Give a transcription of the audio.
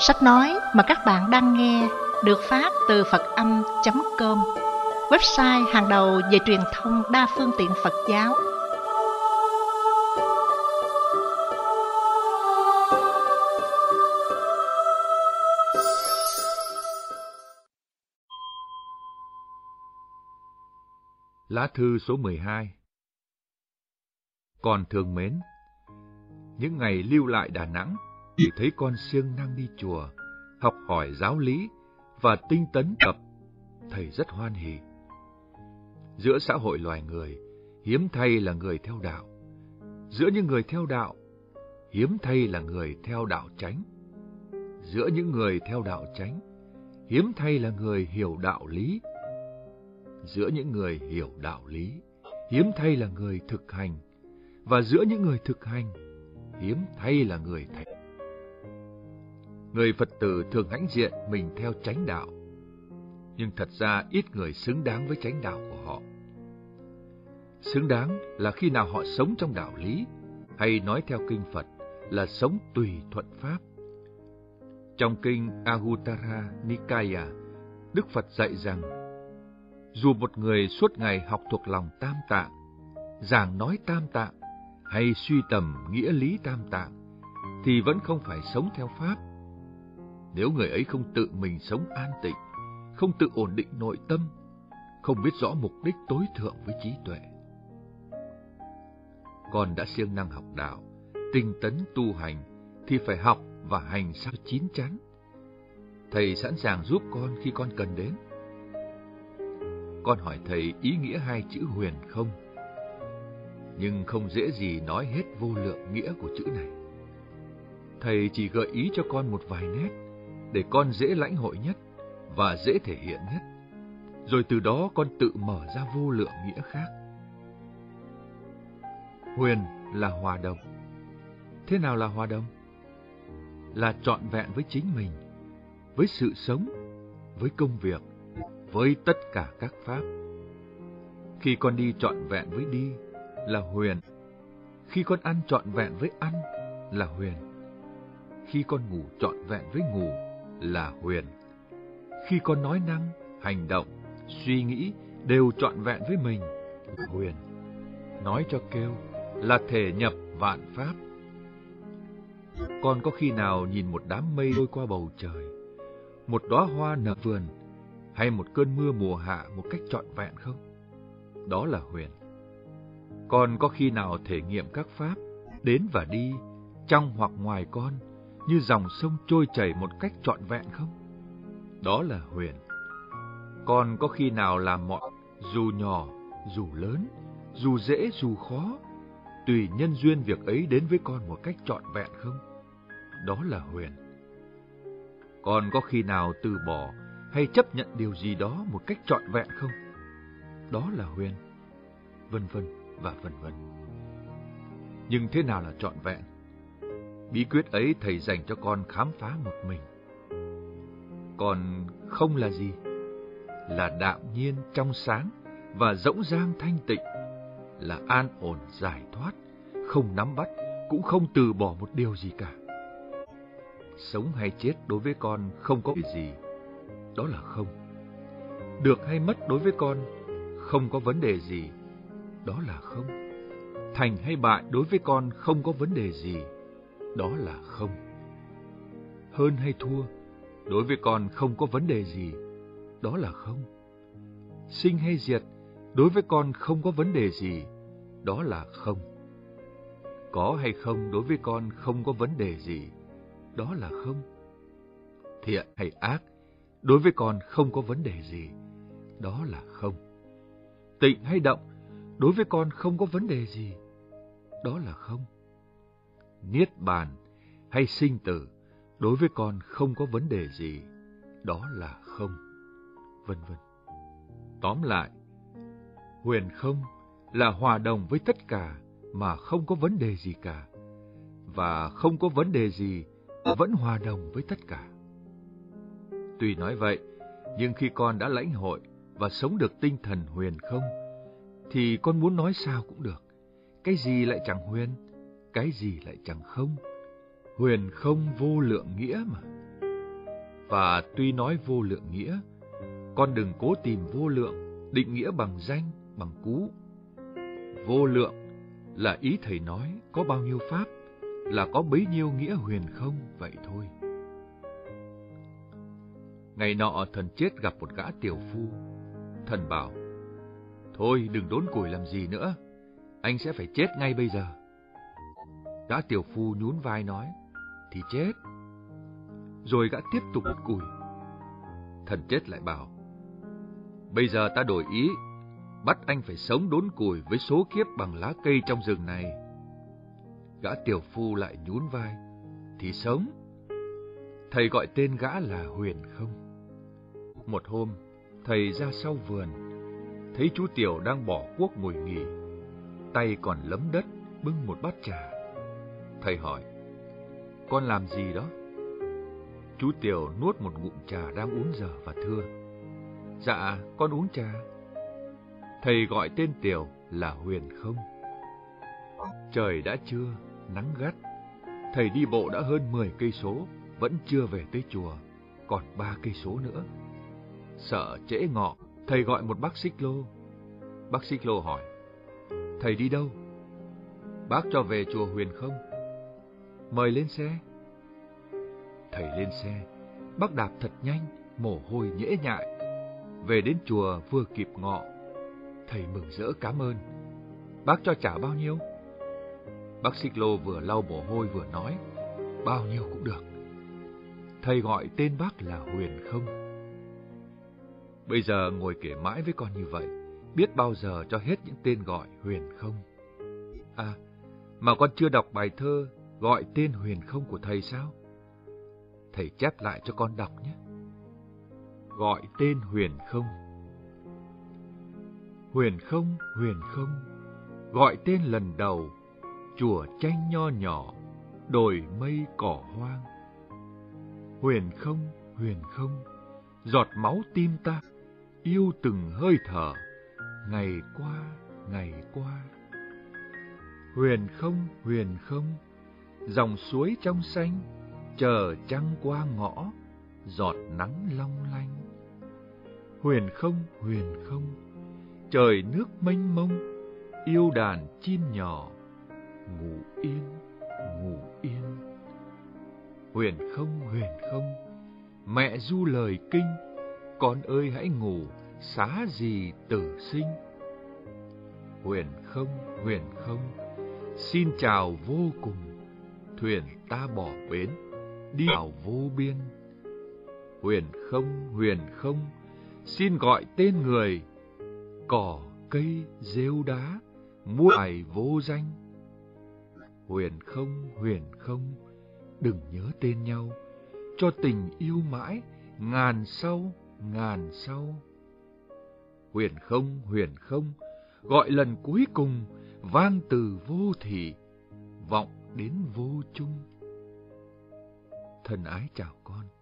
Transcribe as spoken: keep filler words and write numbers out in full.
Sách nói mà các bạn đang nghe được phát từ Phật Âm chấm com, website hàng đầu về truyền thông đa phương tiện Phật giáo. Lá thư số mười hai. Con thương mến, những ngày lưu lại Đà Nẵng thì thấy con siêng năng đi chùa, học hỏi giáo lý và tinh tấn tập, thầy rất hoan hỉ. Giữa xã hội loài người, hiếm thay là người theo đạo. Giữa những người theo đạo, hiếm thay là người theo đạo chánh. Giữa những người theo đạo chánh, hiếm thay là người hiểu đạo lý. Giữa những người hiểu đạo lý, hiếm thay là người thực hành. Và giữa những người thực hành, hiếm thay là người thành. Người Phật tử thường hãnh diện mình theo chánh đạo, nhưng thật ra ít người xứng đáng với chánh đạo của họ. Xứng đáng là khi nào họ sống trong đạo lý, hay nói theo kinh Phật là sống tùy thuận pháp. Trong kinh Anguttara Nikaya, Đức Phật dạy rằng, dù một người suốt ngày học thuộc lòng Tam Tạng, giảng nói Tam Tạng, hay suy tầm nghĩa lý Tam Tạng, thì vẫn không phải sống theo pháp. Nếu người ấy không tự mình sống an tịnh, không tự ổn định nội tâm, không biết rõ mục đích tối thượng với trí tuệ. Con đã siêng năng học đạo, tinh tấn tu hành, thì phải học và hành sao chín chắn. Thầy sẵn sàng giúp con khi con cần đến. Con hỏi thầy ý nghĩa hai chữ huyền không, nhưng không dễ gì nói hết vô lượng nghĩa của chữ này. Thầy chỉ gợi ý cho con một vài nét, để con dễ lãnh hội nhất và dễ thể hiện nhất, rồi từ đó con tự mở ra vô lượng nghĩa khác. Huyền là hòa đồng. Thế nào là hòa đồng? Là trọn vẹn với chính mình, với sự sống, với công việc, với tất cả các pháp. Khi con đi trọn vẹn với đi là huyền. Khi con ăn trọn vẹn với ăn là huyền. Khi con ngủ trọn vẹn với ngủ là huyền. Khi con nói năng, hành động, suy nghĩ đều trọn vẹn với mình là huyền. Nói cho kêu là thể nhập vạn pháp. Con có khi nào nhìn một đám mây trôi qua bầu trời, một đóa hoa nở vườn, hay một cơn mưa mùa hạ một cách trọn vẹn không? Đó là huyền. Con có khi nào thể nghiệm các pháp đến và đi, trong hoặc ngoài con, như dòng sông trôi chảy một cách trọn vẹn không? Đó là huyền. Con có khi nào làm mọi, dù nhỏ, dù lớn, dù dễ, dù khó, tùy nhân duyên việc ấy đến với con một cách trọn vẹn không? Đó là huyền. Con có khi nào từ bỏ hay chấp nhận điều gì đó một cách trọn vẹn không? Đó là huyền. Vân vân và vân vân. Nhưng thế nào là trọn vẹn? Bí quyết ấy thầy dành cho con khám phá một mình. Còn không là gì? Là đạm nhiên trong sáng và rỗng rang thanh tịnh, là an ổn giải thoát, không nắm bắt, cũng không từ bỏ một điều gì cả. Sống hay chết đối với con không có gì, đó là không. Được hay mất đối với con không có vấn đề gì, đó là không. Thành hay bại đối với con không có vấn đề gì, đó là không. Hơn hay thua đối với con không có vấn đề gì, đó là không. Sinh hay diệt đối với con không có vấn đề gì, đó là không. Có hay không đối với con không có vấn đề gì, đó là không. Thiện hay ác đối với con không có vấn đề gì, đó là không. Tịnh hay động đối với con không có vấn đề gì, đó là không. Niết bàn hay sinh tử đối với con không có vấn đề gì, đó là không. Vân vân. Tóm lại, huyền không là hòa đồng với tất cả mà không có vấn đề gì cả, và không có vấn đề gì vẫn hòa đồng với tất cả. Tuy nói vậy, nhưng khi con đã lãnh hội và sống được tinh thần huyền không, thì con muốn nói sao cũng được. Cái gì lại chẳng huyền, cái gì lại chẳng không. Huyền không vô lượng nghĩa mà. Và tuy nói vô lượng nghĩa, con đừng cố tìm vô lượng, định nghĩa bằng danh, bằng cú. Vô lượng là ý thầy nói có bao nhiêu pháp, là có bấy nhiêu nghĩa huyền không vậy thôi. Ngày nọ thần chết gặp một gã tiểu phu. Thần bảo, thôi đừng đốn củi làm gì nữa, anh sẽ phải chết ngay bây giờ. Gã tiểu phu nhún vai nói, thì chết. Rồi gã tiếp tục đốn củi. Thần chết lại bảo, bây giờ ta đổi ý, bắt anh phải sống đốn củi với số kiếp bằng lá cây trong rừng này. Gã tiểu phu lại nhún vai, thì sống. Thầy gọi tên gã là Huyền Không. Một hôm, thầy ra sau vườn, thấy chú Tiểu đang bỏ cuốc ngồi nghỉ, tay còn lấm đất bưng một bát trà. Thầy hỏi, con làm gì đó? Chú Tiểu nuốt một ngụm trà đang uống dở và thưa, dạ, con uống trà. Thầy gọi tên Tiểu là Huyền Không. Trời đã trưa, nắng gắt. Thầy đi bộ đã hơn mười cây số, vẫn chưa về tới chùa, còn ba cây số nữa. Sợ trễ ngọ, thầy gọi một bác xích lô. Bác xích lô hỏi, thầy đi đâu? Bác cho về chùa Huyền Không. Mời lên xe. Thầy lên xe, bác đạp thật nhanh, mồ hôi nhễ nhại. Về đến chùa vừa kịp ngọ. Thầy mừng rỡ cảm ơn. Bác cho trả bao nhiêu? Bác xích lô vừa lau mồ hôi vừa nói, bao nhiêu cũng được. Thầy gọi tên bác là Huyền Không. Bây giờ ngồi kể mãi với con như vậy, biết bao giờ cho hết những tên gọi Huyền Không. À, mà con chưa đọc bài thơ gọi tên Huyền Không của thầy sao? Thầy chép lại cho con đọc nhé. Gọi tên Huyền Không. Huyền Không, Huyền Không, gọi tên lần đầu, chùa tranh nho nhỏ, đồi mây cỏ hoang. Huyền Không, Huyền Không, giọt máu tim ta, yêu từng hơi thở, ngày qua, ngày qua. Huyền Không, Huyền Không, dòng suối trong xanh, chờ trăng qua ngõ, giọt nắng long lanh. Huyền Không, Huyền Không, trời nước mênh mông, yêu đàn chim nhỏ, ngủ yên, ngủ yên. Huyền Không, Huyền Không, mẹ ru lời kinh, con ơi hãy ngủ, xá gì tử sinh. Huyền Không, Huyền Không, xin chào vô cùng, thuyền ta bỏ bến, đi vào vô biên. Huyền Không, Huyền Không, xin gọi tên người, cỏ cây rêu đá, muôn loài vô danh. Huyền Không, Huyền Không, đừng nhớ tên nhau, cho tình yêu mãi, ngàn sau, ngàn sau. Huyền Không, Huyền Không, gọi lần cuối cùng, vang từ vô thị, vọng đến vô chung. Thân ái chào con.